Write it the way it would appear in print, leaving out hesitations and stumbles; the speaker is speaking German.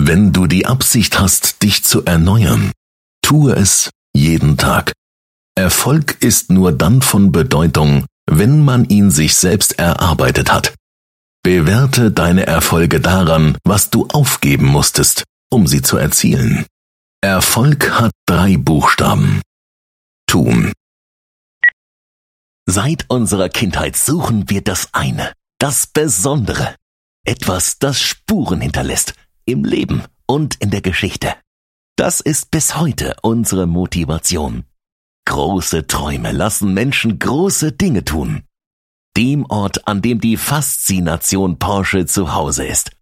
Wenn du die Absicht hast, dich zu erneuern, tue es jeden Tag. Erfolg ist nur dann von Bedeutung, wenn man ihn sich selbst erarbeitet hat. Bewerte deine Erfolge daran, was du aufgeben musstest, um sie zu erzielen. Erfolg hat 3 Buchstaben. Tun. Seit unserer Kindheit suchen wir das eine, das Besondere. Etwas, das Spuren hinterlässt, im Leben und in der Geschichte. Das ist bis heute unsere Motivation. Große Träume lassen Menschen große Dinge tun. Dem Ort, an dem die Faszination Porsche zu Hause ist,